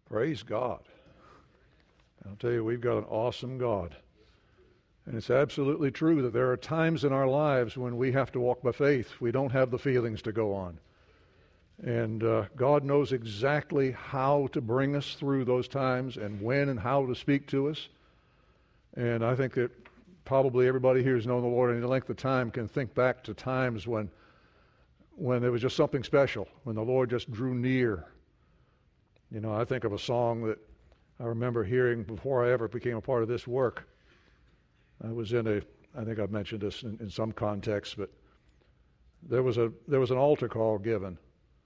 Praise God. I'll tell you, we've got an awesome God. And it's absolutely true that there are times in our lives when we have to walk by faith. We don't have the feelings to go on. And God knows exactly how to bring us through those times and when and how to speak to us. And I think that probably everybody here who's known the Lord any length of time can think back to times when there was just something special, when the Lord just drew near. You know, I think of a song that I remember hearing before I ever became a part of this work. I was I think I've mentioned this in some context, but there was an altar call given.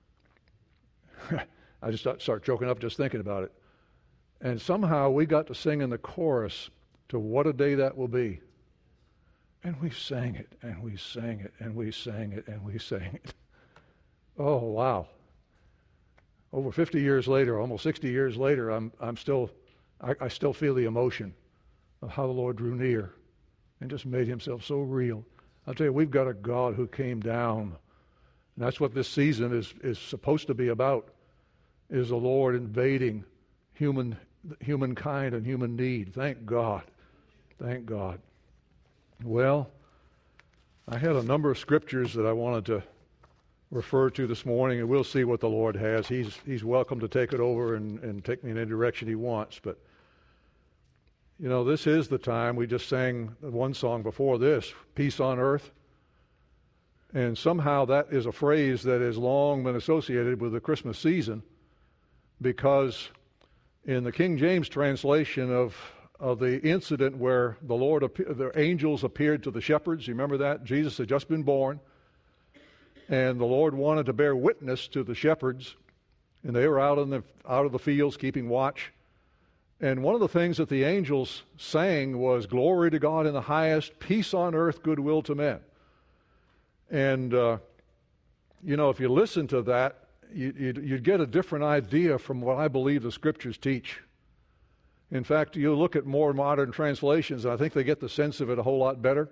I just start choking up just thinking about it. And somehow we got to sing in the chorus to What a Day That Will Be. And we sang it, and we sang it, and we sang it, and we sang it. Oh, wow. Over 50 years later, almost 60 years later, I still feel the emotion of how the Lord drew near and just made himself so real. I'll tell you, we've got a God who came down. And that's what this season is supposed to be about, is the Lord invading humankind and human need. Thank God. Thank God. Well, I had a number of scriptures that I wanted to refer to this morning, and we'll see what the Lord has. He's welcome to take it over and take me in any direction he wants. But, you know, this is the time. We just sang one song before this, Peace on Earth. And somehow that is a phrase that has long been associated with the Christmas season, because in the King James translation of the incident where the angels appeared to the shepherds, you remember that? Jesus had just been born, and the Lord wanted to bear witness to the shepherds, and they were out of the fields keeping watch. And one of the things that the angels sang was, "Glory to God in the highest, peace on earth, goodwill to men." And, you know, if you listen to that, you'd get a different idea from what I believe the Scriptures teach. In fact, you look at more modern translations, and I think they get the sense of it a whole lot better.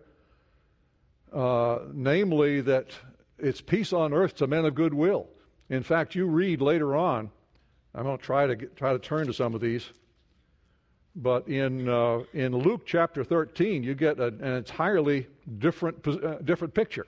Namely, that it's peace on earth to men of goodwill. In fact, you read later on, I'm going to try to turn to some of these, but in Luke chapter 13, you get an entirely different picture.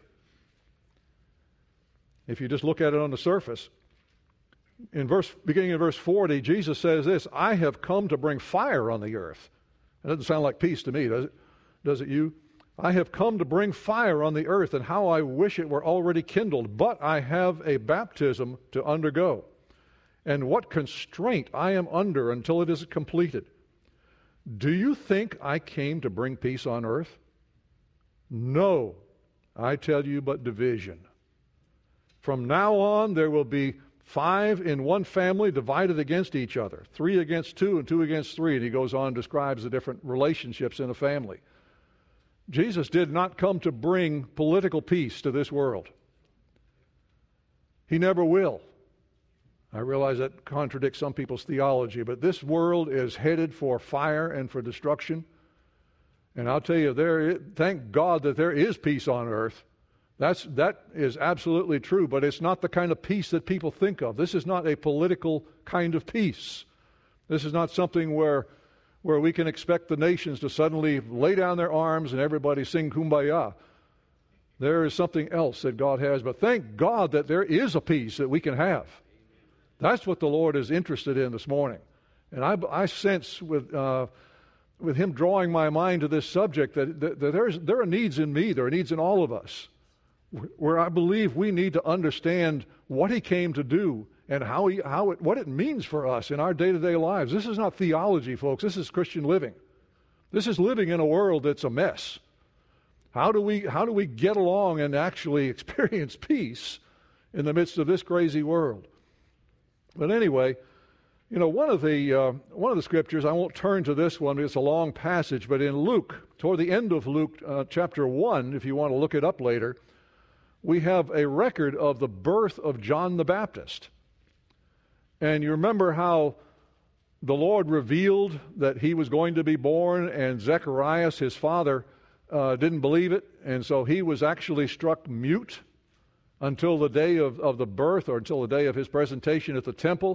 If you just look at it on the surface. Beginning in verse 40, Jesus says this, "I have come to bring fire on the earth." That doesn't sound like peace to me, does it? Does it you? "I have come to bring fire on the earth, and how I wish it were already kindled. But I have a baptism to undergo, and what constraint I am under until it is completed. Do you think I came to bring peace on earth? No, I tell you, but division. From now on, there will be 5 in one family divided against each other, 3 against 2 and 2 against 3. And he goes on and describes the different relationships in a family. Jesus did not come to bring political peace to this world. He never will. I realize that contradicts some people's theology, but this world is headed for fire and for destruction. And I'll tell you, thank God that there is peace on earth. That is absolutely true, but it's not the kind of peace that people think of. This is not a political kind of peace. This is not something where we can expect the nations to suddenly lay down their arms and everybody sing Kumbaya. There is something else that God has, but thank God that there is a peace that we can have. That's what the Lord is interested in this morning. And I sense with Him drawing my mind to this subject that there are needs in me, there are needs in all of us, where I believe we need to understand what He came to do and what it means for us in our day-to-day lives. This is not theology, folks. This is Christian living. This is living in a world that's a mess. How do we get along and actually experience peace in the midst of this crazy world? But anyway, you know, one of the scriptures, I won't turn to this one, it's a long passage, but in Luke, toward the end of Luke chapter 1, if you want to look it up later, we have a record of the birth of John the Baptist. And you remember how the Lord revealed that he was going to be born, and Zechariah, his father, didn't believe it, and so he was actually struck mute until the day of the birth, or until the day of his presentation at the temple.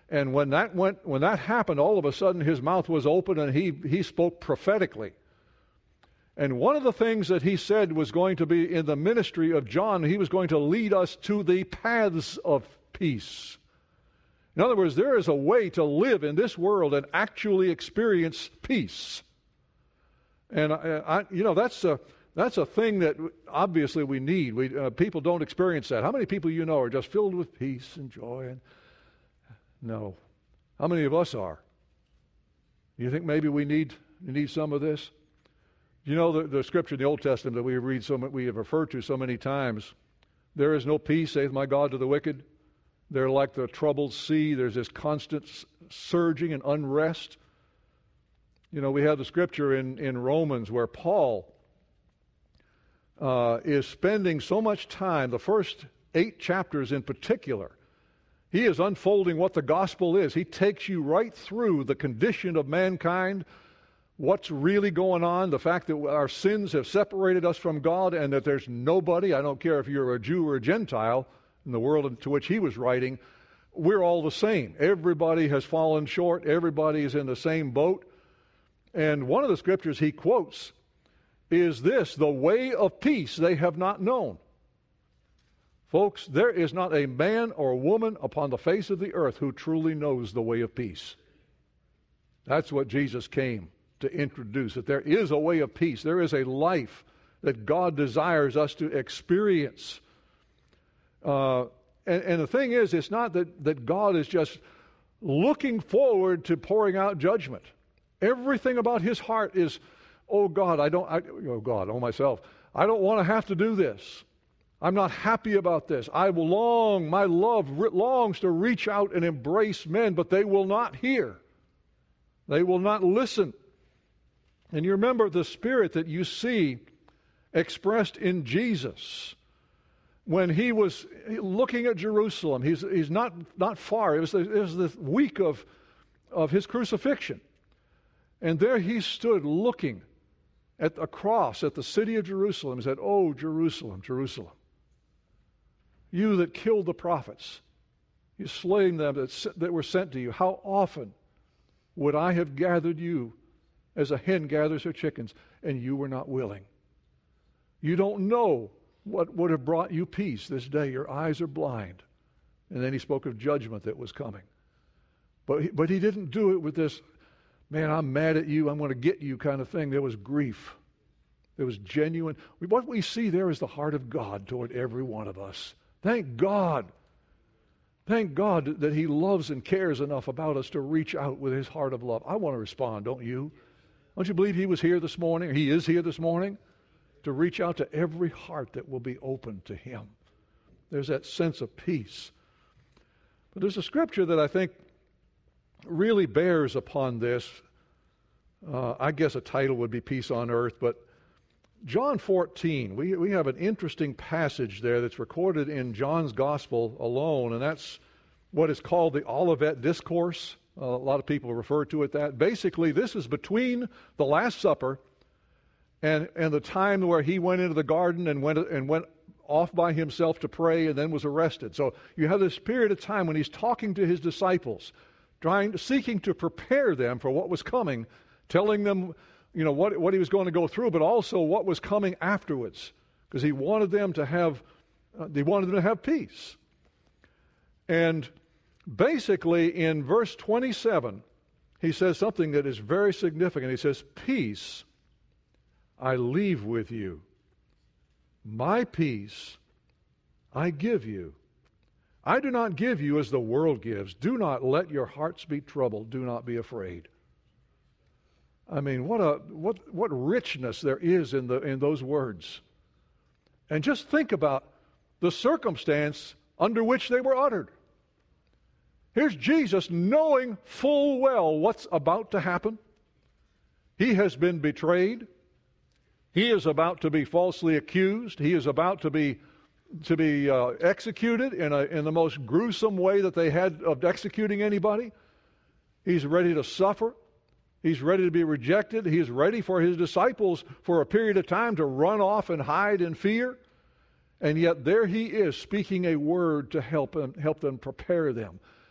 And when that happened, all of a sudden his mouth was open and he spoke prophetically. And one of the things that he said was going to be in the ministry of John, he was going to lead us to the paths of peace. In other words, there is a way to live in this world and actually experience peace. And that's a thing that obviously we need. People don't experience that. How many people you know are just filled with peace and joy? No. How many of us are? You think maybe we need some of this? You know the scripture in the Old Testament that we have referred to so many times. There is no peace, saith my God, to the wicked. They're like the troubled sea. There's this constant surging and unrest. You know, we have the scripture in Romans where Paul is spending so much time, the first 8 chapters in particular, he is unfolding what the gospel is. He takes you right through the condition of mankind, what's really going on, the fact that our sins have separated us from God and that there's nobody, I don't care if you're a Jew or a Gentile, in the world to which he was writing, we're all the same. Everybody has fallen short. Everybody is in the same boat. And one of the scriptures he quotes is this: the way of peace they have not known. Folks, there is not a man or woman upon the face of the earth who truly knows the way of peace. That's what Jesus came to introduce, that there is a way of peace. There is a life that God desires us to experience. And the thing is, it's not that God is just looking forward to pouring out judgment. Everything about his heart is, oh God, I don't want to have to do this. I'm not happy about this. my love longs to reach out and embrace men, but they will not hear. They will not listen. And you remember the spirit that you see expressed in Jesus when he was looking at Jerusalem. He's not far. It was the week of his crucifixion. And there he stood looking at a cross at the city of Jerusalem and said, "Oh, Jerusalem, Jerusalem, you that killed the prophets, you slain them that were sent to you, how often would I have gathered you as a hen gathers her chickens, and you were not willing. You don't know what would have brought you peace this day. Your eyes are blind." And then he spoke of judgment that was coming. But he didn't do it with this, man, I'm mad at you, I'm going to get you kind of thing. There was grief. There was genuine. What we see there is the heart of God toward every one of us. Thank God. Thank God that he loves and cares enough about us to reach out with his heart of love. I want to respond, don't you? Don't you believe he was here this morning? He is here this morning to reach out to every heart that will be open to him. There's that sense of peace. But there's a scripture that I think really bears upon this. I guess a title would be Peace on Earth, but John 14, we have an interesting passage there that's recorded in John's Gospel alone, and that's what is called the Olivet Discourse. A lot of people refer to it that. Basically, this is between the Last Supper and the time where he went into the garden and went off by himself to pray and then was arrested. So you have this period of time when he's talking to his disciples, seeking to prepare them for what was coming, telling them what he was going to go through, but also what was coming afterwards, because he wanted them to have peace. And basically, in verse 27, he says something that is very significant. He says, "Peace I leave with you. My peace I give you. I do not give you as the world gives. Do not let your hearts be troubled. Do not be afraid." I mean, what richness there is in those words. And just think about the circumstance under which they were uttered. Here's Jesus knowing full well what's about to happen. He has been betrayed. He is about to be falsely accused. He is about to be executed in the most gruesome way that they had of executing anybody. He's ready to suffer. He's ready to be rejected. He is ready for his disciples for a period of time to run off and hide in fear. And yet there he is speaking a word to help them prepare them.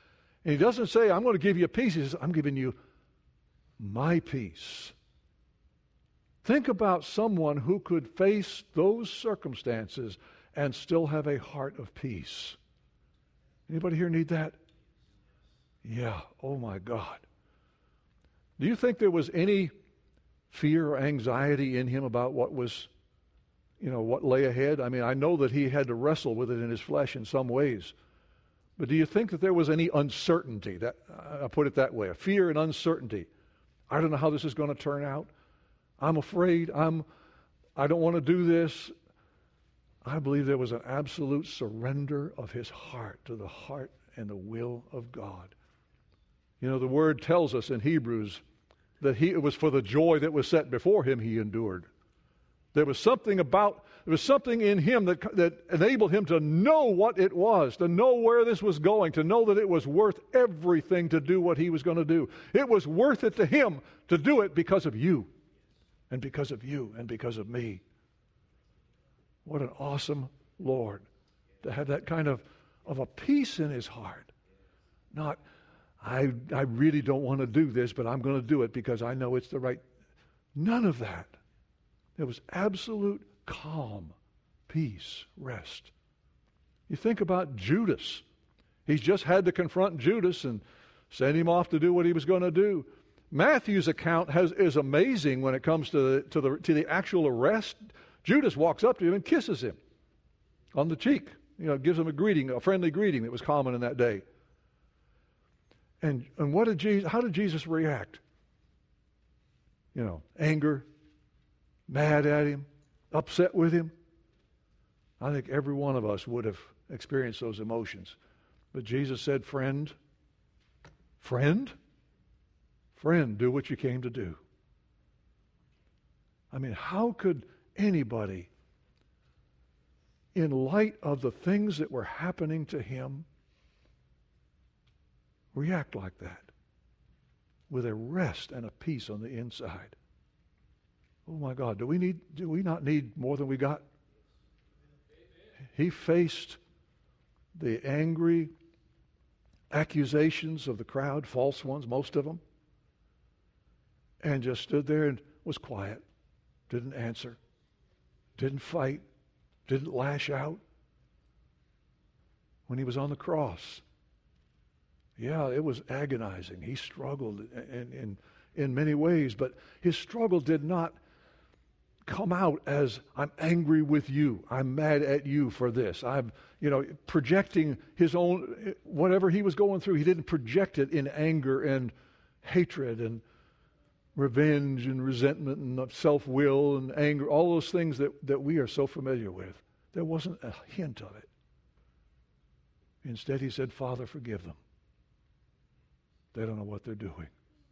And he doesn't say, I'm going to give you peace. He says, I'm giving you my peace. Think about someone who could face those circumstances and still have a heart of peace. Anybody here need that? Yeah. Oh my God. Do you think there was any fear or anxiety in him about what was, what lay ahead? I mean, I know that he had to wrestle with it in his flesh in some ways. But do you think that there was any uncertainty? That I'll put it that way, a fear and uncertainty. I don't know how this is going to turn out. I'm afraid. I don't want to do this. I believe there was an absolute surrender of his heart to the heart and the will of God. The word tells us in Hebrews that it was for the joy that was set before him he endured. There was something in him that enabled him to know what it was, to know where this was going, to know that it was worth everything to do what he was going to do. It was worth it to him to do it because of you, and because of you, and because of me. What an awesome Lord to have that kind of a peace in his heart. Not, I really don't want to do this, but I'm going to do it because I know it's the right. None of that. There was absolute calm, peace, rest. You think about Judas. He's just had to confront Judas and send him off to do what he was going to do. Matthew's account is amazing when it comes to the actual arrest. Judas walks up to him and kisses him on the cheek. Gives him a friendly greeting that was common in that day. And how did Jesus react? Anger, mad at him, upset with him. I think every one of us would have experienced those emotions. But Jesus said, friend, do what you came to do. I mean, how could anybody, in light of the things that were happening to him, react like that with a rest and a peace on the inside? Oh my God, do we not need more than we got? He faced the angry accusations of the crowd, false ones, most of them, and just stood there and was quiet, didn't answer, didn't fight, didn't lash out. When he was on the cross, yeah, it was agonizing. He struggled in many ways, but his struggle did not come out as, I'm angry with you, I'm mad at you for this. I'm, projecting his own, whatever he was going through, he didn't project it in anger and hatred and revenge and resentment and self-will and anger, all those things that we are so familiar with. There wasn't a hint of it. Instead, he said, Father, forgive them. They don't know what they're doing.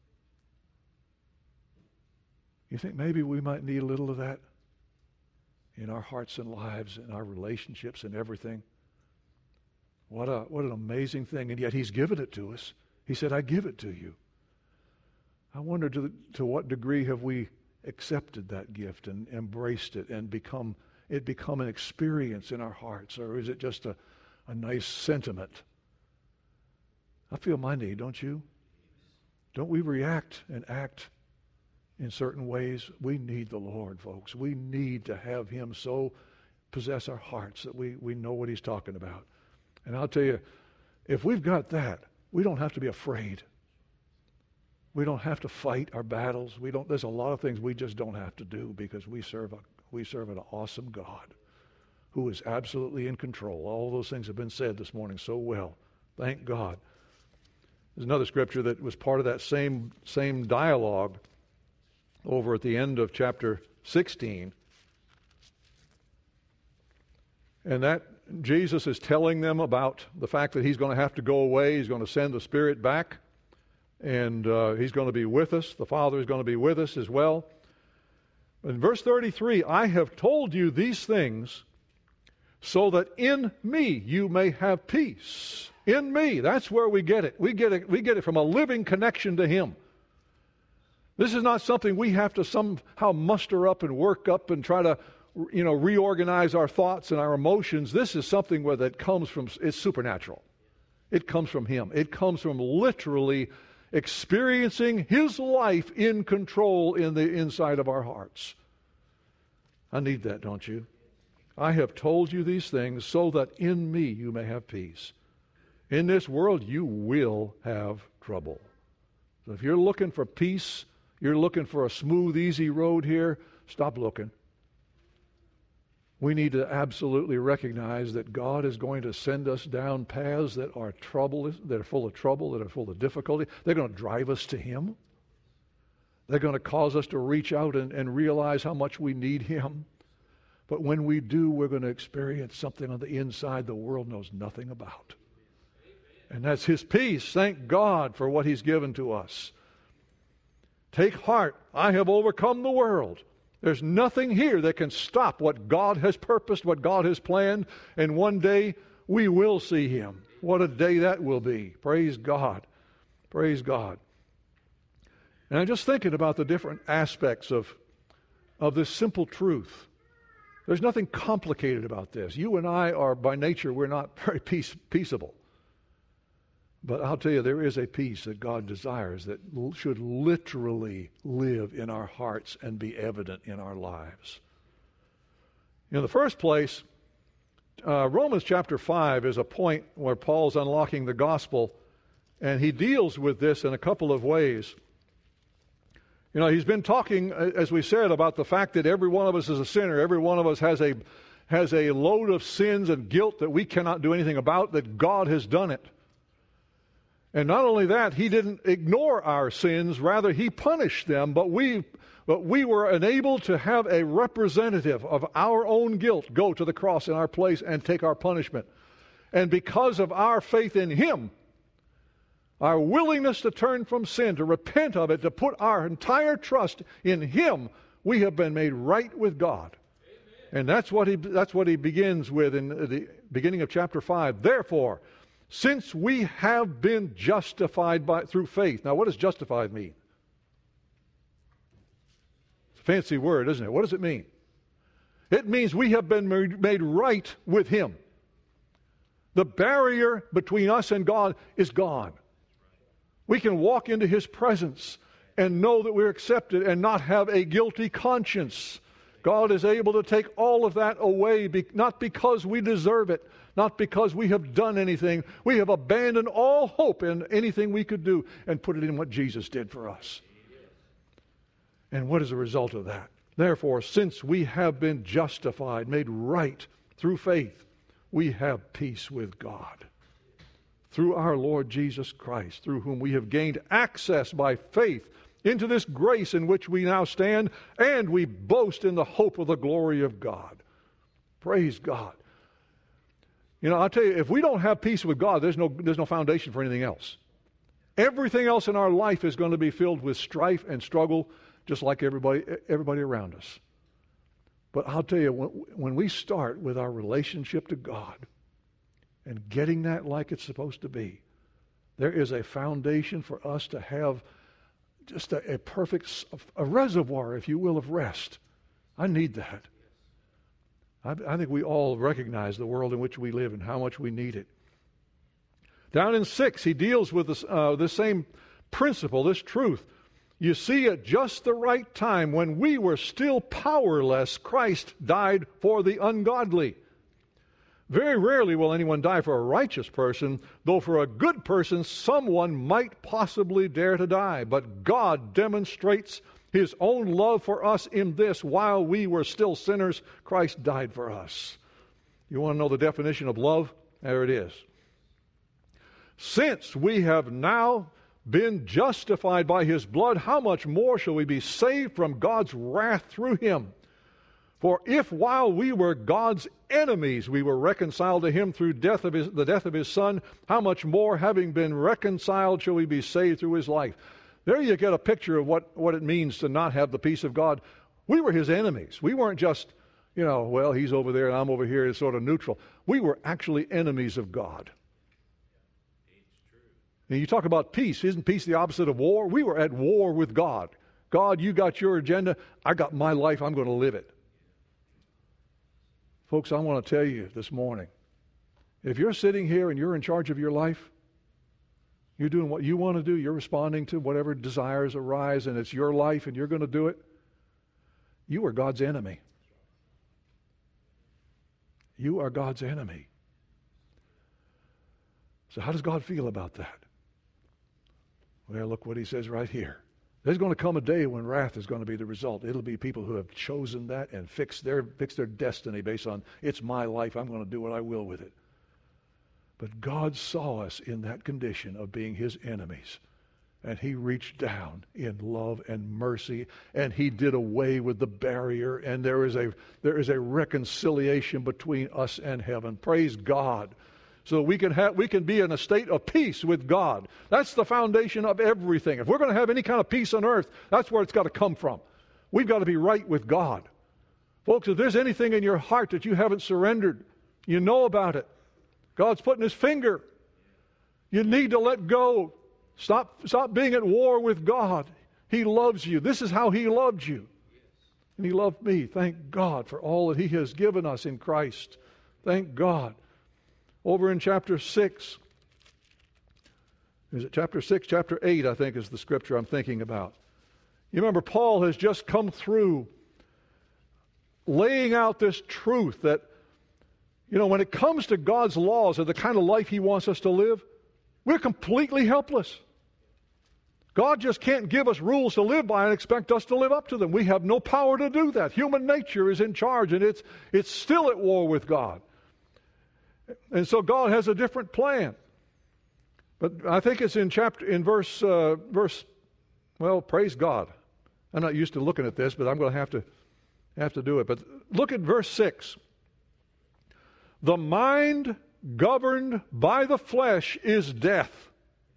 You think maybe we might need a little of that in our hearts and lives, in our relationships and everything? What an amazing thing. And yet he's given it to us. He said, I give it to you. I wonder to what degree have we accepted that gift and embraced it and become an experience in our hearts, or is it just a nice sentiment? I feel my need, don't you? Don't we react and act in certain ways? We need the Lord, folks. We need to have him so possess our hearts that we know what he's talking about. And I'll tell you, if we've got that, we don't have to be afraid. We don't have to fight our battles. There's a lot of things we just don't have to do because we serve an awesome God who is absolutely in control. All those things have been said this morning so well. Thank God. There's another scripture that was part of that same dialogue over at the end of chapter 16. And that Jesus is telling them about the fact that he's going to have to go away. He's going to send the Spirit back. And he's going to be with us. The Father is going to be with us as well. In verse 33, I have told you these things so that in me you may have peace. In me, that's where we get it. We get it from a living connection to him. This is not something we have to somehow muster up and work up and try to, reorganize our thoughts and our emotions. This is something that comes from, it's supernatural. It comes from Him. It comes from literally experiencing His life in control in the inside of our hearts. I need that, don't you? I have told you these things so that in me you may have peace. In this world you will have trouble. So if you're looking for peace, you're looking for a smooth, easy road here, stop looking. We need to absolutely recognize that God is going to send us down paths that are full of trouble, that are full of difficulty. They're going to drive us to Him. They're going to cause us to reach out and realize how much we need Him. But when we do, we're going to experience something on the inside the world knows nothing about. And that's His peace. Thank God for what He's given to us. Take heart. I have overcome the world. There's nothing here that can stop what God has purposed, what God has planned, and one day we will see Him. What a day that will be. Praise God. Praise God. And I'm just thinking about the different aspects of this simple truth. There's nothing complicated about this. You and I are, by nature, we're not very peaceable. But I'll tell you, there is a peace that God desires that should literally live in our hearts and be evident in our lives. In the first place, Romans chapter 5 is a point where Paul's unlocking the gospel, and he deals with this in a couple of ways. You know, he's been talking, as we said, about the fact that every one of us is a sinner. Every one of us has a load of sins and guilt that we cannot do anything about, that God has done it. And not only that, He didn't ignore our sins, rather He punished them, but we were enabled to have a representative of our own guilt go to the cross in our place and take our punishment. And because of our faith in Him, our willingness to turn from sin, to repent of it, to put our entire trust in Him, we have been made right with God. Amen. And that's what he begins with in the beginning of chapter 5. Therefore, since we have been justified through faith. Now, what does justified mean? It's a fancy word, isn't it? What does it mean? It means we have been made right with Him. The barrier between us and God is gone. We can walk into His presence and know that we're accepted and not have a guilty conscience. God is able to take all of that away, not because we deserve it, not because we have done anything. We have abandoned all hope in anything we could do and put it in what Jesus did for us. And what is the result of that? Therefore, since we have been justified, made right through faith, we have peace with God. Through our Lord Jesus Christ, through whom we have gained access by faith into this grace in which we now stand, and we boast in the hope of the glory of God. Praise God. You know, I'll tell you, if we don't have peace with God, there's no foundation for anything else. Everything else in our life is going to be filled with strife and struggle, just like everybody around us. But I'll tell you, when we start with our relationship to God and getting that like it's supposed to be, there is a foundation for us to have just a perfect, a reservoir, if you will, of rest. I need that. I think we all recognize the world in which we live and how much we need it. Down in 6, he deals with this same principle, this truth. You see, at just the right time, when we were still powerless, Christ died for the ungodly. Very rarely will anyone die for a righteous person, though for a good person someone might possibly dare to die. But God demonstrates His own love for us in this: while we were still sinners, Christ died for us. You want to know the definition of love? There it is. Since we have now been justified by His blood, how much more shall we be saved from God's wrath through Him? For if while we were God's enemies, we were reconciled to Him through the death of His Son, how much more, having been reconciled, shall we be saved through His life? There you get a picture of what it means to not have the peace of God. We were His enemies. We weren't just, well, He's over there and I'm over here. It's sort of neutral. We were actually enemies of God. And you talk about peace. Isn't peace the opposite of war? We were at war with God. God, you got your agenda. I got my life. I'm going to live it. Folks, I want to tell you this morning, if you're sitting here and you're in charge of your life, You're doing what you want to do. You're responding to whatever desires arise, and it's your life, and you're going to do it. You are God's enemy. You are God's enemy. So how does God feel about that? Well, look what he says right here. There's going to come a day when wrath is going to be the result. It'll be people who have chosen that and fixed their destiny based on, it's my life, I'm going to do what I will with it. But God saw us in that condition of being his enemies. And he reached down in love and mercy, and he did away with the barrier, and there is a reconciliation between us and heaven. Praise God. So we can be in a state of peace with God. That's the foundation of everything. If we're going to have any kind of peace on earth, that's where it's got to come from. We've got to be right with God. Folks, if there's anything in your heart that you haven't surrendered, you know about it. God's putting his finger. You need to let go. Stop being at war with God. He loves you. This is how he loved you. And he loved me. Thank God for all that he has given us in Christ. Thank God. Over in chapter 6, is it chapter 6? Chapter 8, I think, is the scripture I'm thinking about. You remember, Paul has just come through laying out this truth that, when it comes to God's laws or the kind of life he wants us to live, we're completely helpless. God just can't give us rules to live by and expect us to live up to them. We have no power to do that. Human nature is in charge, and it's still at war with God. And so God has a different plan. But I think it's in verse, praise God. I'm not used to looking at this, but I'm going to have to do it. But look at verse 6. The mind governed by the flesh is death,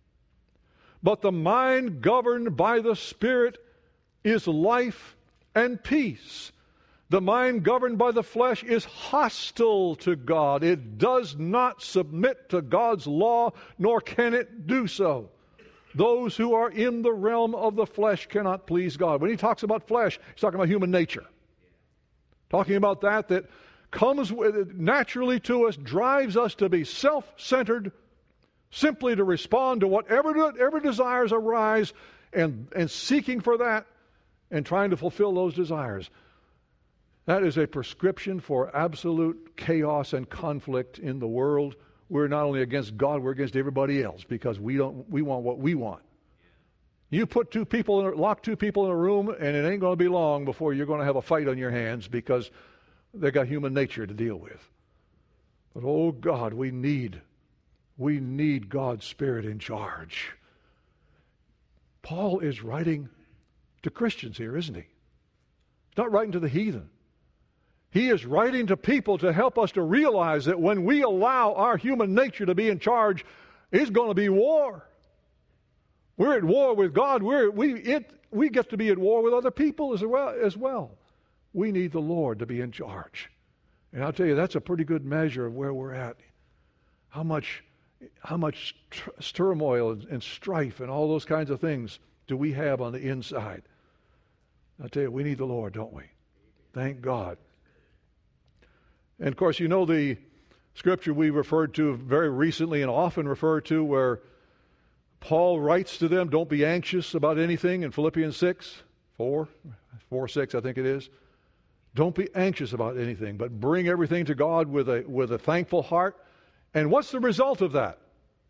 but the mind governed by the Spirit is life and peace. The mind governed by the flesh is hostile to God. It does not submit to God's law, nor can it do so. Those who are in the realm of the flesh cannot please God. When he talks about flesh, he's talking about human nature. Talking about that comes naturally to us, drives us to be self-centered, simply to respond to whatever desires arise, and seeking for that, and trying to fulfill those desires. That is a prescription for absolute chaos and conflict in the world. We're not only against God, we're against everybody else because we want what we want. You lock two people in a room, and it ain't going to be long before you're going to have a fight on your hands because they got human nature to deal with. But oh God, we need God's Spirit in charge. Paul is writing to Christians here, isn't he? He's not writing to the heathen. He is writing to people to help us to realize that when we allow our human nature to be in charge, it's going to be war. We're at war with God. We get to be at war with other people as well. We need the Lord to be in charge. And I'll tell you, that's a pretty good measure of where we're at. How much turmoil and strife and all those kinds of things do we have on the inside? I'll tell you, we need the Lord, don't we? Thank God. And of course, you know the scripture we referred to very recently and often refer to where Paul writes to them, don't be anxious about anything in Philippians 4:6, I think it is. Don't be anxious about anything, but bring everything to God with a thankful heart. And what's the result of that?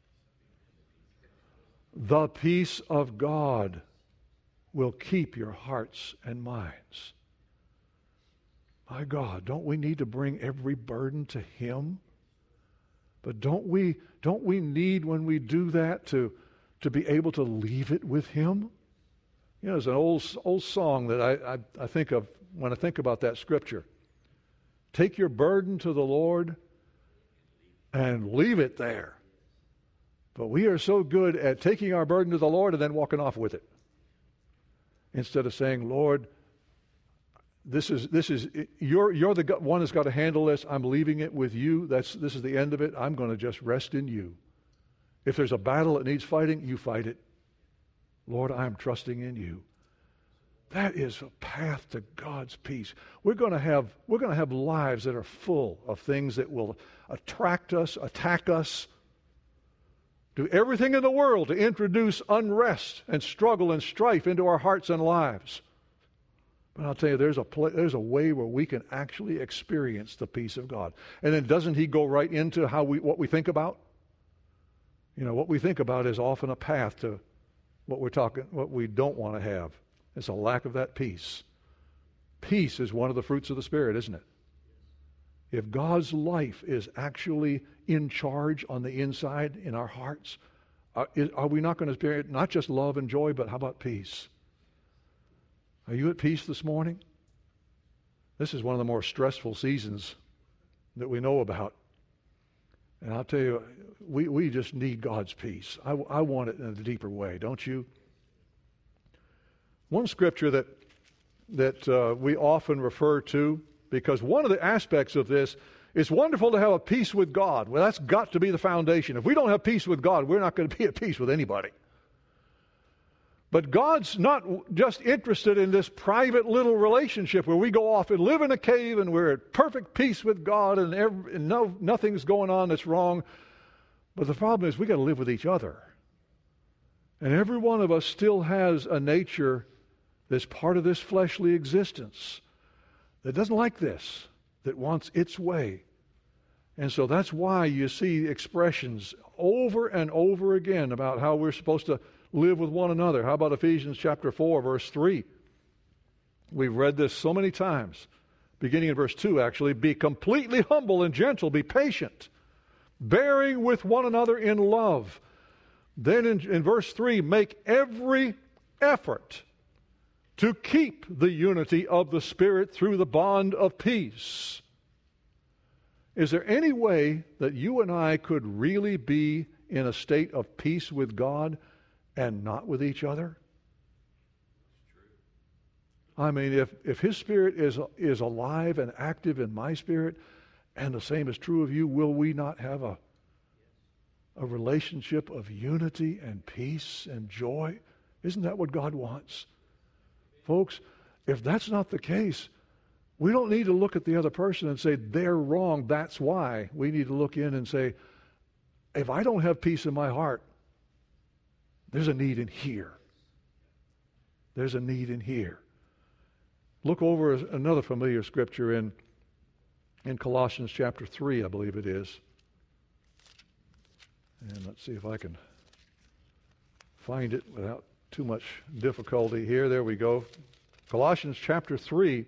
The peace of God will keep your hearts and minds. My God, don't we need to bring every burden to Him? But don't we need, when we do that, to be able to leave it with Him? You know, there's an old song that I think of when I think about that scripture. Take your burden to the Lord and leave it there. But we are so good at taking our burden to the Lord and then walking off with it, instead of saying, Lord, this is you're the one that's got to handle this. I'm leaving it with you. This is the end of it. I'm going to just rest in you. If there's a battle that needs fighting, you fight it. Lord, I'm trusting in you. That is a path to God's peace. We're going to have lives that are full of things that will attract us, attack us, do everything in the world to introduce unrest and struggle and strife into our hearts and lives. But I'll tell you, there's a way where we can actually experience the peace of God. And then doesn't he go right into what we think about? You know, what we think about is often a path to what we don't want to have. It's a lack of that peace. Peace is one of the fruits of the Spirit, isn't it? If God's life is actually in charge on the inside in our hearts, are we not going to experience not just love and joy, but how about peace? Are you at peace this morning? This is one of the more stressful seasons that we know about. And I'll tell you, we just need God's peace. I want it in a deeper way, don't you? One scripture that we often refer to, because one of the aspects of this, it's wonderful to have a peace with God. Well, that's got to be the foundation. If we don't have peace with God, we're not going to be at peace with anybody. But God's not just interested in this private little relationship where we go off and live in a cave and we're at perfect peace with God and nothing's going on that's wrong. But the problem is we got to live with each other. And every one of us still has a nature that's part of this fleshly existence that doesn't like this, that wants its way. And so that's why you see expressions over and over again about how we're supposed to live with one another. How about Ephesians chapter 4, verse 3? We've read this so many times. Beginning in verse 2, actually. Be completely humble and gentle. Be patient, bearing with one another in love. Then in verse 3, make every effort to keep the unity of the Spirit through the bond of peace. Is there any way that you and I could really be in a state of peace with God and not with each other? I mean, if His Spirit is alive and active in my spirit, and the same is true of you, will we not have a relationship of unity and peace and joy? Isn't that what God wants? Folks, if that's not the case, we don't need to look at the other person and say, they're wrong, that's why. We need to look in and say, if I don't have peace in my heart, there's a need in here. There's a need in here. Look over another familiar scripture in Colossians chapter 3, I believe it is. And let's see if I can find it without too much difficulty here. There we go. Colossians chapter 3,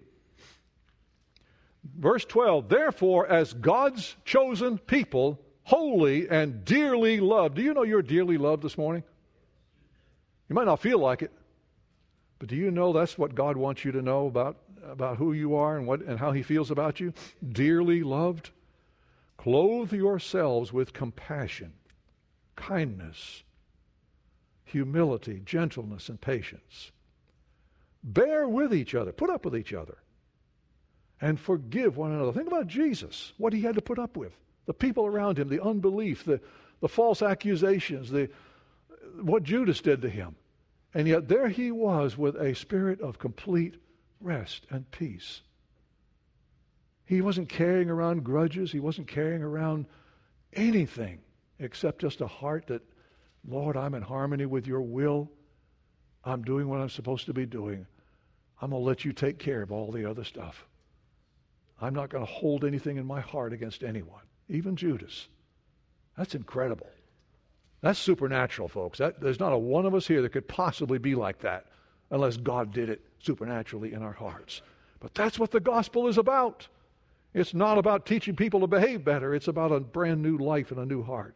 verse 12. Therefore, as God's chosen people, holy and dearly loved. Do you know you're dearly loved this morning? You might not feel like it, but do you know that's what God wants you to know about who you are and how He feels about you? Dearly loved. Clothe yourselves with compassion, kindness, humility, gentleness, and patience. Bear with each other. Put up with each other. And forgive one another. Think about Jesus, what He had to put up with. The people around Him, the unbelief, the false accusations, what Judas did to Him. And yet there He was with a spirit of complete rest and peace. He wasn't carrying around grudges. He wasn't carrying around anything except just a heart that, Lord, I'm in harmony with your will. I'm doing what I'm supposed to be doing. I'm going to let you take care of all the other stuff. I'm not going to hold anything in my heart against anyone, even Judas. That's incredible. That's supernatural, folks. There's not a one of us here that could possibly be like that unless God did it supernaturally in our hearts. But that's what the gospel is about. It's not about teaching people to behave better. It's about a brand new life and a new heart.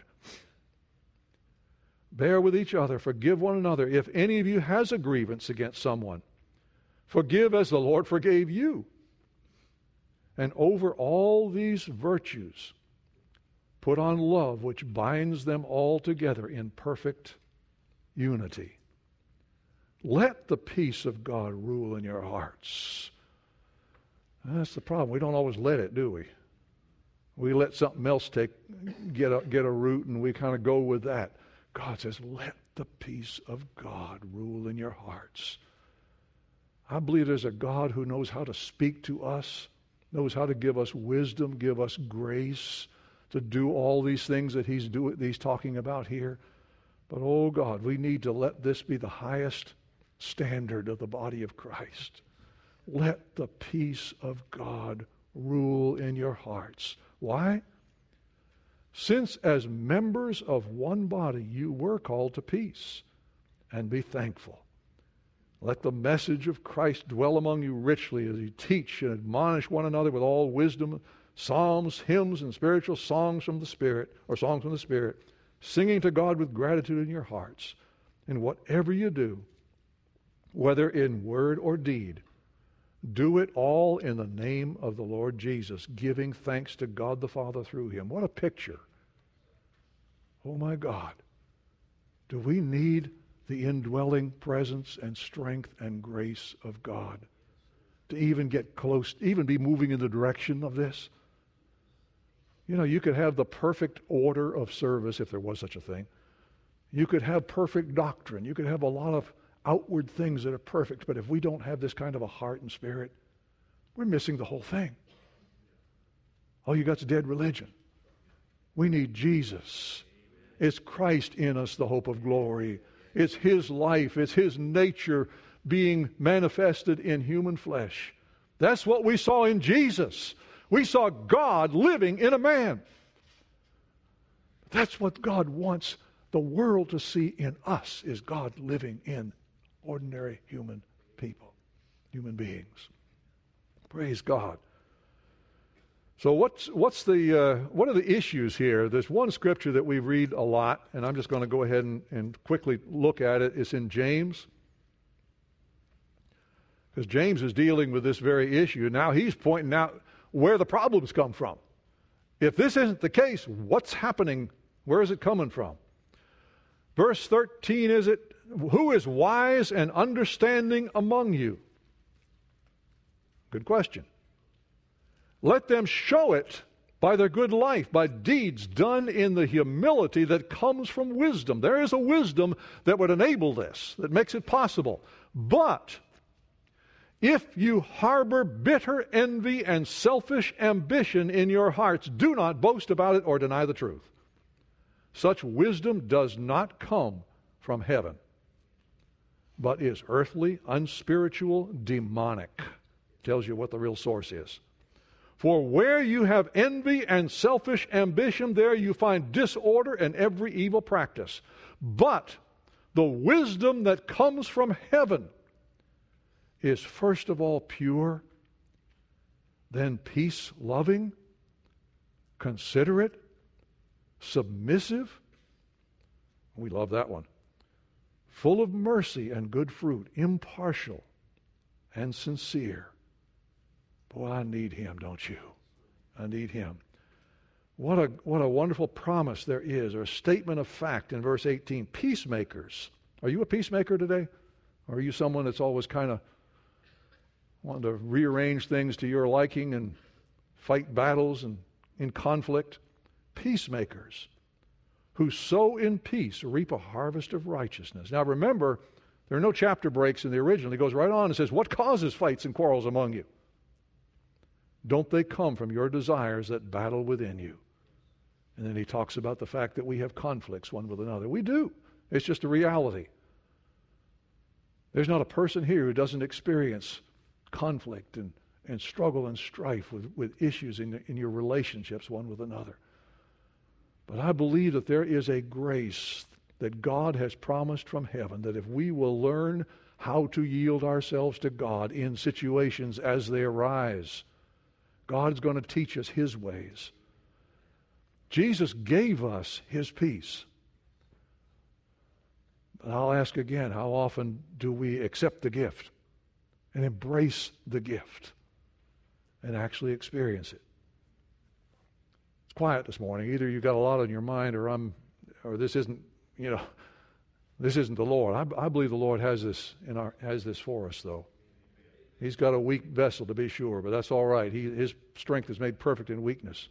Bear with each other. Forgive one another. If any of you has a grievance against someone, forgive as the Lord forgave you. And over all these virtues, put on love, which binds them all together in perfect unity. Let the peace of God rule in your hearts. That's the problem. We don't always let it, do we? We let something else get a root, and we kind of go with that. God says, let the peace of God rule in your hearts. I believe there's a God who knows how to speak to us, knows how to give us wisdom, give us grace to do all these things that He's talking about here. But, oh God, we need to let this be the highest standard of the body of Christ. Let the peace of God rule in your hearts. Why? Since as members of one body you were called to peace, and be thankful. Let the message of Christ dwell among you richly as you teach and admonish one another with all wisdom, psalms, hymns, and spiritual songs from the Spirit, or songs from the Spirit, singing to God with gratitude in your hearts. And whatever you do, whether in word or deed, do it all in the name of the Lord Jesus, giving thanks to God the Father through Him. What a picture. Oh my God. Do we need the indwelling presence and strength and grace of God to even get close, even be moving in the direction of this? You know, you could have the perfect order of service, if there was such a thing. You could have perfect doctrine. You could have a lot of outward things that are perfect, but if we don't have this kind of a heart and spirit, we're missing the whole thing. All you got's dead religion. We need Jesus. It's Christ in us, the hope of glory. It's His life. It's His nature being manifested in human flesh. That's what we saw in Jesus. We saw God living in a man. That's what God wants the world to see in us, is God living in ordinary human people, human beings. Praise God. So what are the issues here? There's one scripture that we read a lot, and I'm just going to go ahead and quickly look at it. It's in James. Because James is dealing with this very issue. Now he's pointing out where the problems come from. If this isn't the case, what's happening? Where is it coming from? Verse 13, is it? Who is wise and understanding among you? Good question. Let them show it by their good life, by deeds done in the humility that comes from wisdom. There is a wisdom that would enable this, that makes it possible. But if you harbor bitter envy and selfish ambition in your hearts, do not boast about it or deny the truth. Such wisdom does not come from heaven, but is earthly, unspiritual, demonic. Tells you what the real source is. For where you have envy and selfish ambition, there you find disorder and every evil practice. But the wisdom that comes from heaven is first of all pure, then peace-loving, considerate, submissive. We love that one. Full of mercy and good fruit, impartial and sincere. Boy, I need Him, don't you? I need Him. What a wonderful promise there is, or a statement of fact in verse 18. Peacemakers. Are you a peacemaker today? Or are you someone that's always kind of wanting to rearrange things to your liking and fight battles and in conflict? Peacemakers who sow in peace reap a harvest of righteousness. Now remember, there are no chapter breaks in the original. He goes right on and says, what causes fights and quarrels among you? Don't they come from your desires that battle within you? And then he talks about the fact that we have conflicts one with another. We do. It's just a reality. There's not a person here who doesn't experience conflict and struggle and strife with issues in your relationships one with another. But I believe that there is a grace that God has promised from heaven, that if we will learn how to yield ourselves to God in situations as they arise, God is going to teach us His ways. Jesus gave us His peace. But I'll ask again, how often do we accept the gift and embrace the gift and actually experience it? It's quiet this morning. Either you've got a lot on your mind or this isn't, this isn't the Lord. I believe the Lord has this for us, though. He's got a weak vessel, to be sure, but that's all right. His strength is made perfect in weakness.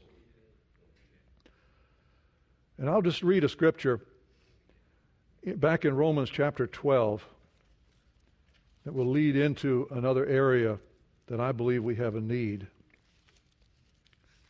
And I'll just read a scripture back in Romans chapter 12 that will lead into another area that I believe we have a need.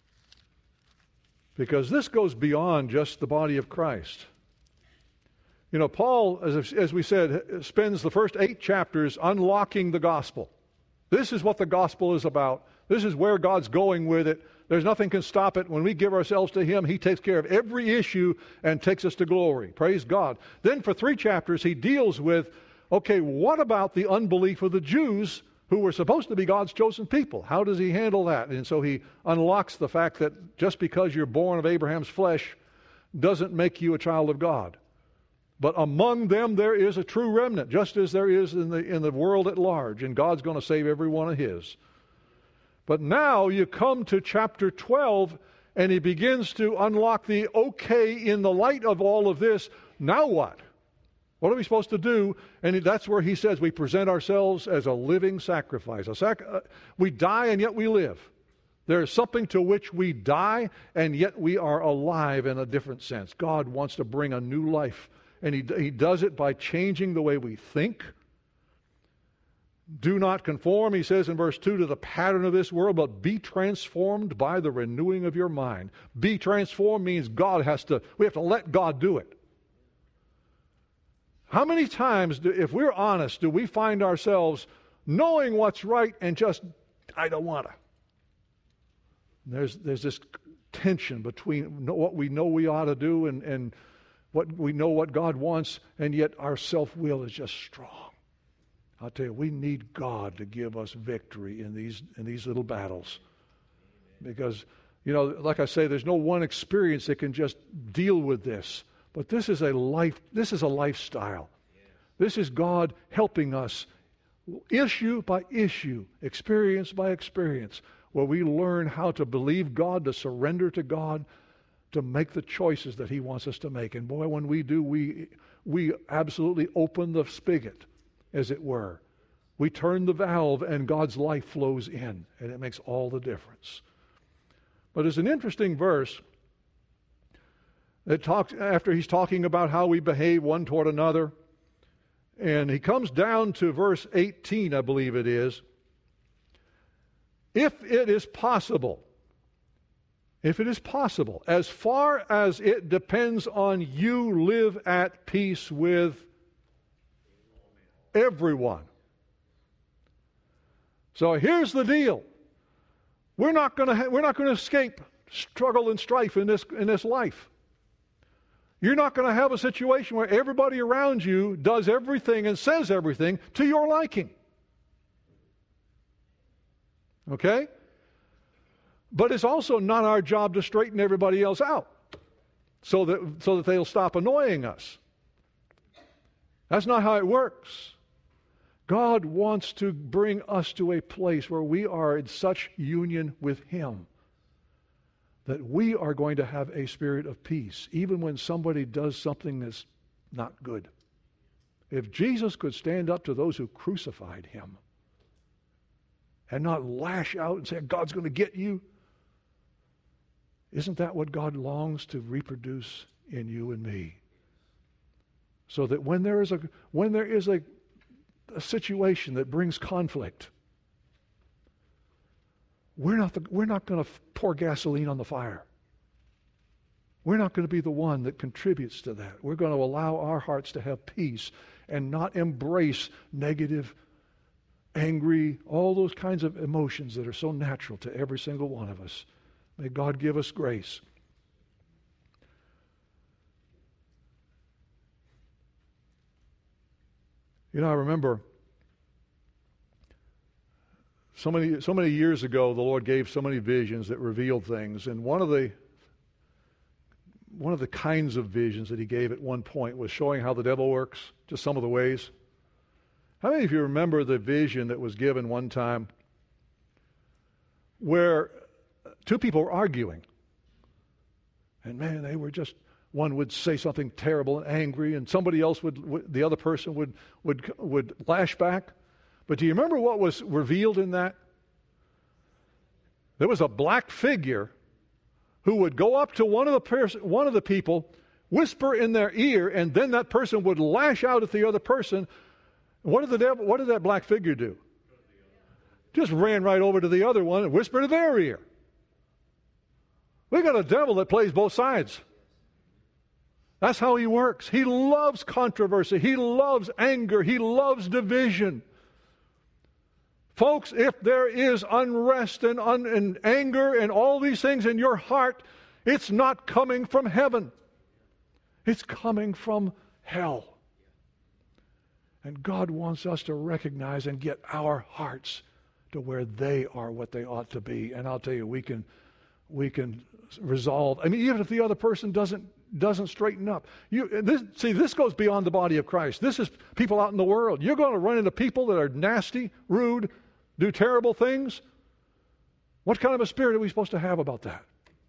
Because this goes beyond just the body of Christ. You know, Paul, as we said, spends the first 8 chapters unlocking the gospel. This is what the gospel is about. This is where God's going with it. There's nothing can stop it. When we give ourselves to Him, He takes care of every issue and takes us to glory. Praise God. Then for 3 chapters, he deals with, okay, what about the unbelief of the Jews who were supposed to be God's chosen people? How does He handle that? And so he unlocks the fact that just because you're born of Abraham's flesh doesn't make you a child of God. But among them there is a true remnant, just as there is in the world at large, and God's going to save every one of His. But now you come to chapter 12, and he begins to unlock the, okay, in the light of all of this, now what? What are we supposed to do? And that's where he says we present ourselves as a living sacrifice. We die and yet we live. There is something to which we die and yet we are alive in a different sense. God wants to bring a new life, and He does it by changing the way we think. Do not conform, he says in verse 2, to the pattern of this world, but be transformed by the renewing of your mind. Be transformed means we have to let God do it. How many times, if we're honest, do we find ourselves knowing what's right and just, I don't want to? There's this tension between what we know we ought to do and what we know what God wants, and yet our self-will is just strong. I'll tell you, we need God to give us victory in these little battles. Because, you know, like I say, there's no one experience that can just deal with this. But this is a lifestyle. This is God helping us issue by issue, experience by experience, where we learn how to believe God, to surrender to God, to make the choices that He wants us to make. And boy, when we do, we absolutely open the spigot, as it were. We turn the valve and God's life flows in, and it makes all the difference. But there's an interesting verse that talks, after he's talking about how we behave one toward another, and he comes down to verse 18, I believe it is. If it is possible, as far as it depends on you, live at peace with everyone. So here's the deal. We're not going to escape struggle and strife in this life. You're not going to have a situation where everybody around you does everything and says everything to your liking. Okay? But it's also not our job to straighten everybody else out so that they'll stop annoying us. That's not how it works. God wants to bring us to a place where we are in such union with Him that we are going to have a spirit of peace, even when somebody does something that's not good. If Jesus could stand up to those who crucified Him and not lash out and say, God's going to get you, isn't that what God longs to reproduce in you and me? So that when there is a situation that brings conflict, we're not going to pour gasoline on the fire. We're not going to be the one that contributes to that. We're going to allow our hearts to have peace and not embrace negative, angry, all those kinds of emotions that are so natural to every single one of us. May God give us grace. You know, I remember so many years ago, the Lord gave so many visions that revealed things, and one of the kinds of visions that He gave at one point was showing how the devil works, just some of the ways. How many of you remember the vision that was given one time where two people were arguing, and man, they were just, one would say something terrible and angry, and somebody else the other person would lash back. But do you remember what was revealed in that? There was a black figure who would go up to one of the people, whisper in their ear, and then that person would lash out at the other person. What did that black figure do? Just ran right over to the other one and whispered in their ear. We got a devil that plays both sides. That's how He works. He loves controversy. He loves anger. He loves division. Folks, if there is unrest and anger and all these things in your heart, it's not coming from heaven. It's coming from hell. And God wants us to recognize and get our hearts to where they are what they ought to be. And I'll tell you, we can resolve. I mean, even if the other person doesn't straighten up. This goes beyond the body of Christ. This is people out in the world. You're going to run into people that are nasty, rude, do terrible things. What kind of a spirit are we supposed to have about that?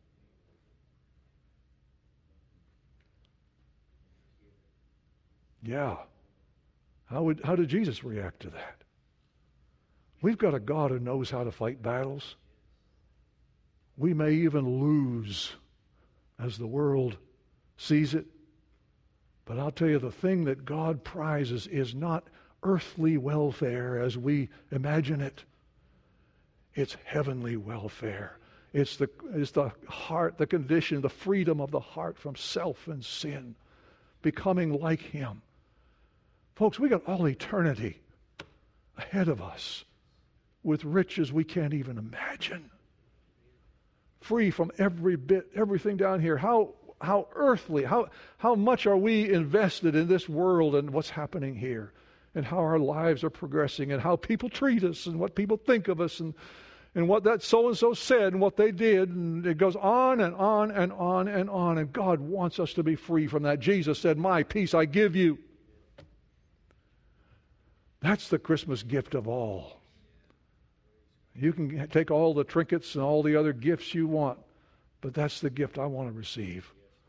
Yeah. How did Jesus react to that? We've got a God who knows how to fight battles. We may even lose as the world sees it. But I'll tell you, the thing that God prizes is not earthly welfare as we imagine it. It's heavenly welfare. It's the heart, the condition, the freedom of the heart from self and sin, becoming like Him. Folks, we got all eternity ahead of us with riches we can't even imagine. Free from everything down here. How earthly, how much are we invested in this world and what's happening here, and how our lives are progressing, and how people treat us, and what people think of us, and what that so-and-so said, and what they did, and it goes on and on and on and on, and God wants us to be free from that. Jesus said, "My peace I give you." That's the Christmas gift of all. You can take all the trinkets and all the other gifts you want, but that's the gift I want to receive.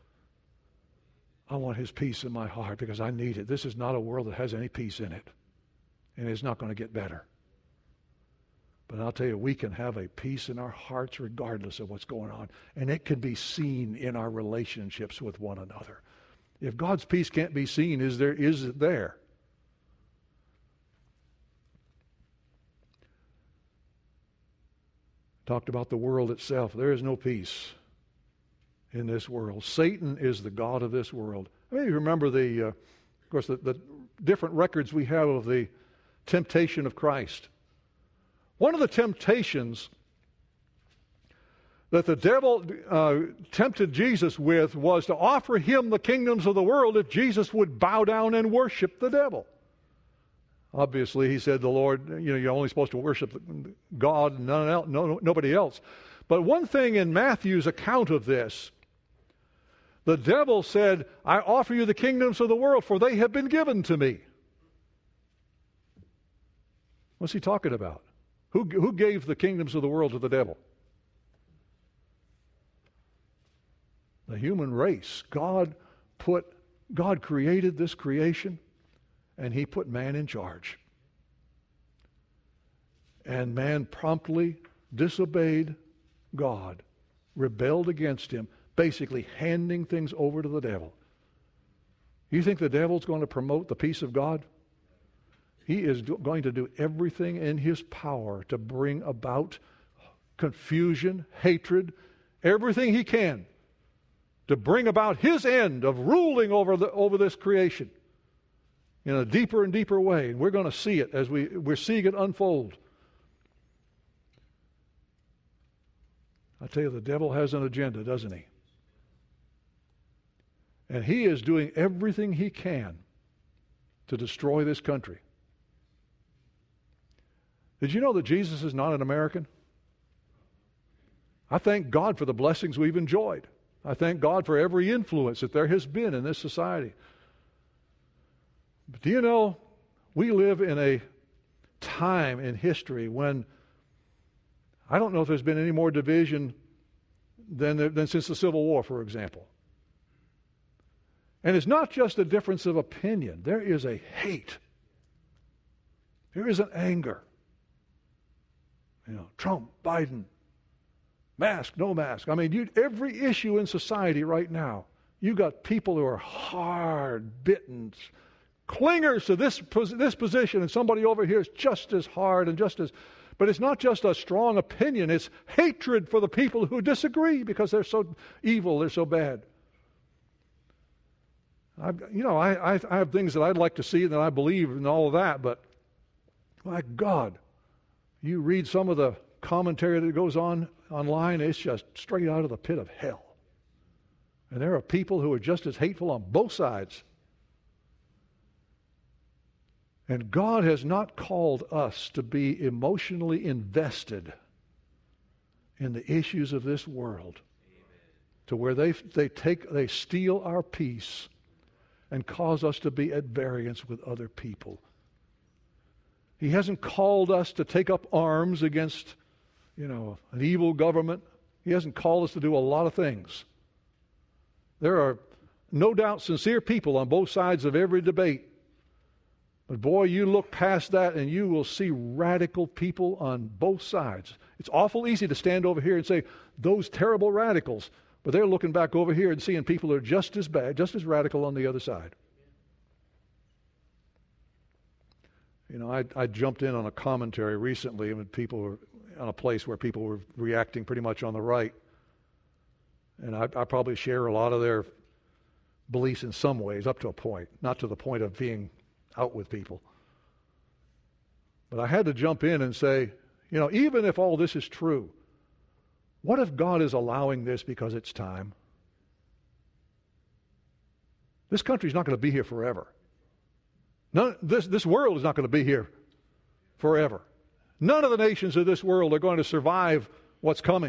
I want His peace in my heart because I need it. This is not a world that has any peace in it, and it's not going to get better. But I'll tell you, we can have a peace in our hearts regardless of what's going on, and it can be seen in our relationships with one another. If God's peace can't be seen, is it there? Talked about the world itself. There is no peace in this world. Satan is the god of this world. Maybe you remember the different records we have of the temptation of Christ. One of the temptations that the devil tempted Jesus with was to offer Him the kingdoms of the world if Jesus would bow down and worship the devil. Obviously, He said, the Lord, you're only supposed to worship God and nobody else. But one thing in Matthew's account of this, the devil said, "I offer you the kingdoms of the world, for they have been given to me." What's he talking about? Who gave the kingdoms of the world to the devil? The human race. God created this creation, and He put man in charge. And man promptly disobeyed God, rebelled against Him, basically handing things over to the devil. You think the devil's going to promote the peace of God? He is going to do everything in his power to bring about confusion, hatred, everything he can to bring about his end of ruling over this creation in a deeper and deeper way. And we're going to see it as we're seeing it unfold. I tell you, the devil has an agenda, doesn't he? And he is doing everything he can to destroy this country. Did you know that Jesus is not an American? I thank God for the blessings we've enjoyed. I thank God for every influence that there has been in this society. But do you know, we live in a time in history when I don't know if there's been any more division than since the Civil War, for example. And it's not just a difference of opinion. There is a hate. There is an anger. Trump, Biden, mask, no mask. I mean, every issue in society right now, you got people who are hard-bitten, clingers to this position, and somebody over here is just as hard and just as... But it's not just a strong opinion, it's hatred for the people who disagree because they're so evil, they're so bad. I have things that I'd like to see and that I believe and all of that, but my God, you read some of the commentary that goes on online, it's just straight out of the pit of hell. And there are people who are just as hateful on both sides. And God has not called us to be emotionally invested in the issues of this world, to where they steal our peace and cause us to be at variance with other people. He hasn't called us to take up arms against, an evil government. He hasn't called us to do a lot of things. There are no doubt sincere people on both sides of every debate. But boy, you look past that and you will see radical people on both sides. It's awful easy to stand over here and say, those terrible radicals. But they're looking back over here and seeing people who are just as bad, just as radical on the other side. I jumped in on a commentary recently when people were on a place where people were reacting pretty much on the right. And I probably share a lot of their beliefs in some ways, up to a point, not to the point of being out with people. But I had to jump in and say, even if all this is true, what if God is allowing this because it's time? This country's not going to be here forever. This world is not going to be here forever. None of the nations of this world are going to survive what's coming.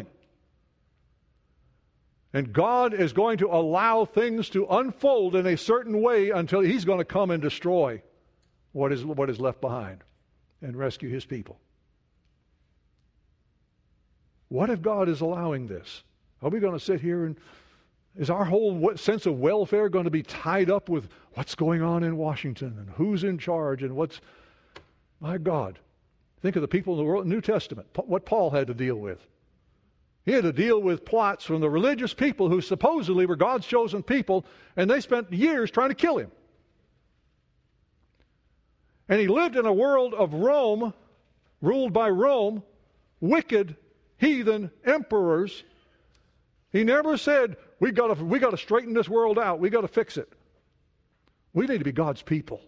And God is going to allow things to unfold in a certain way until He's going to come and destroy what is left behind and rescue His people. What if God is allowing this? Are we going to sit here and is our whole sense of welfare going to be tied up with what's going on in Washington and who's in charge and what's... My God, think of the people in the New Testament, what Paul had to deal with. He had to deal with plots from the religious people who supposedly were God's chosen people, and they spent years trying to kill him. And he lived in a world of Rome, ruled by Rome, wicked, heathen emperors. He never said, we got to straighten this world out. We got to fix it. We need to be God's people.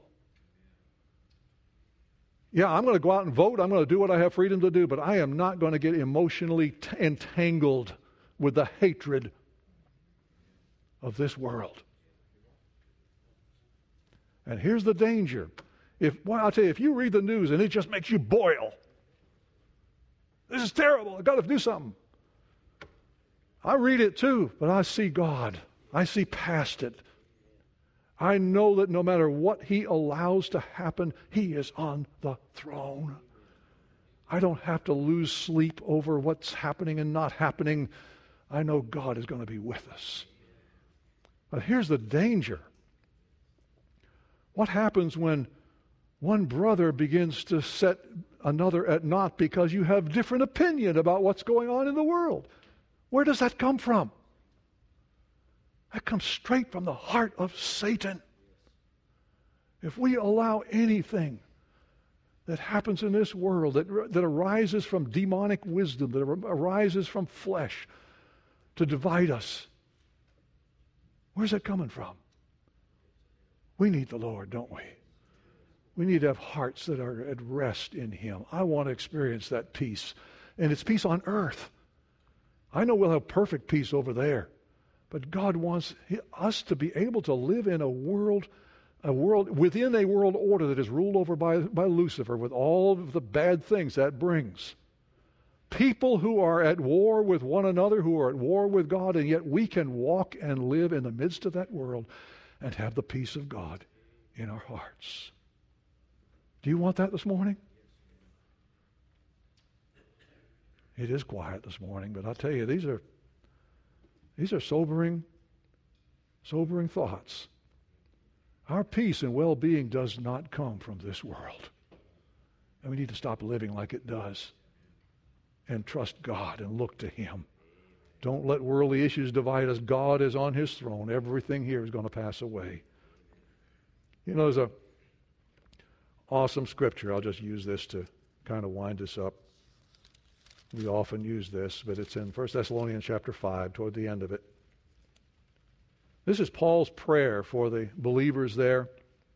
Yeah, I'm going to go out and vote. I'm going to do what I have freedom to do, but I am not going to get emotionally entangled with the hatred of this world. And here's the danger. I'll tell you, if you read the news and it just makes you boil, this is terrible. I've got to do something. I read it too, but I see God. I see past it. I know that no matter what He allows to happen, He is on the throne. I don't have to lose sleep over what's happening and not happening. I know God is going to be with us. But here's the danger. What happens when one brother begins to set another at naught because you have different opinion about what's going on in the world? Where does that come from? That comes straight from the heart of Satan. If we allow anything that happens in this world that arises from demonic wisdom, that arises from flesh to divide us, where's it coming from? We need the Lord, don't we? We need to have hearts that are at rest in Him. I want to experience that peace. And it's peace on earth. I know we'll have perfect peace over there. But God wants us to be able to live in a world within a world order that is ruled over by Lucifer with all of the bad things that brings. People who are at war with one another, who are at war with God, and yet we can walk and live in the midst of that world and have the peace of God in our hearts. Do you want that this morning? It is quiet this morning, but I'll tell you, these are sobering thoughts. Our peace and well-being does not come from this world. And we need to stop living like it does and trust God and look to Him. Don't let worldly issues divide us. God is on His throne. Everything here is going to pass away. There's an awesome scripture. I'll just use this to kind of wind us up. We often use this, but it's in 1 Thessalonians chapter 5, toward the end of it. This is Paul's prayer for the believers there.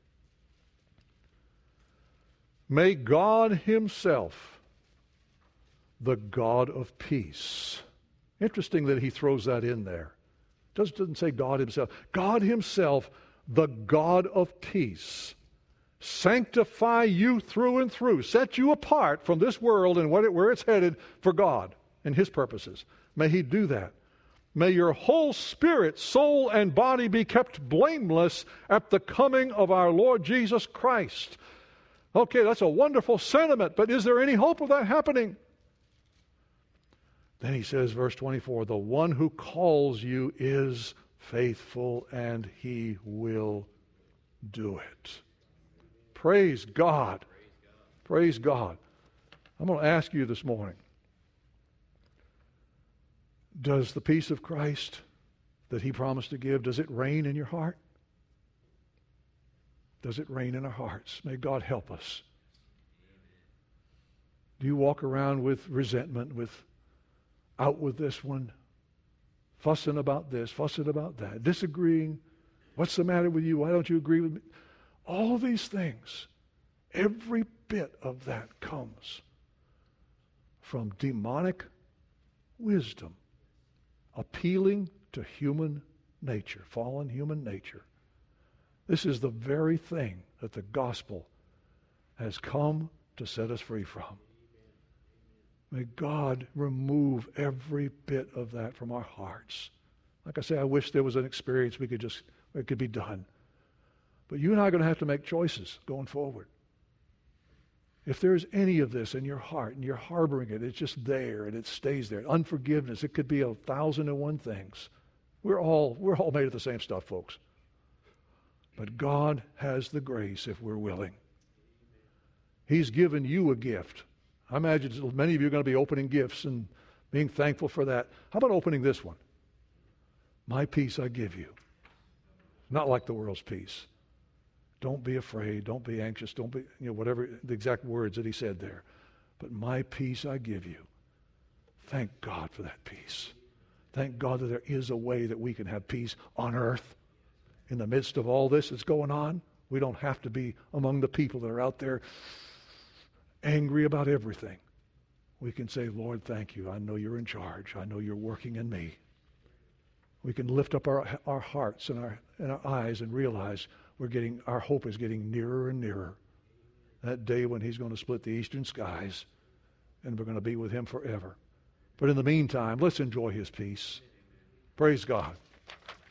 May God himself, the God of peace. Interesting that he throws that in there. Doesn't say God himself. God himself, the God of peace, sanctify you through and through, set you apart from this world and where it's headed for God and his purposes. May he do that. May your whole spirit, soul, and body be kept blameless at the coming of our Lord Jesus Christ. Okay, that's a wonderful sentiment, but is there any hope of that happening? Then he says, verse 24, the one who calls you is faithful, and he will do it. Praise God. Praise God. I'm going to ask you this morning, does the peace of Christ that he promised to give, does it reign in your heart? Does it reign in our hearts? May God help us. Do you walk around with resentment, out with this one, fussing about this, fussing about that, disagreeing? What's the matter with you? Why don't you agree with me? All these things, every bit of that comes from demonic wisdom appealing to human nature, fallen human nature. This is the very thing that the gospel has come to set us free from. May God remove every bit of that from our hearts. Like I say, I wish there was an experience it could be done. But you and I are going to have to make choices going forward. If there's any of this in your heart and you're harboring it, it's just there and it stays there. Unforgiveness, it could be 1,001 things. We're all made of the same stuff, folks. But God has the grace if we're willing. He's given you a gift. I imagine many of you are going to be opening gifts and being thankful for that. How about opening this one? My peace I give you. Not like the world's peace. Don't be afraid. Don't be anxious. Don't be, whatever the exact words that he said there. But my peace I give you. Thank God for that peace. Thank God that there is a way that we can have peace on earth. In the midst of all this that's going on, we don't have to be among the people that are out there angry about everything. We can say, Lord, thank you. I know you're in charge. I know you're working in me. We can lift up our hearts and our eyes and realize our hope is getting nearer and nearer. That day when he's going to split the eastern skies and we're going to be with him forever. But in the meantime, let's enjoy his peace. Praise God.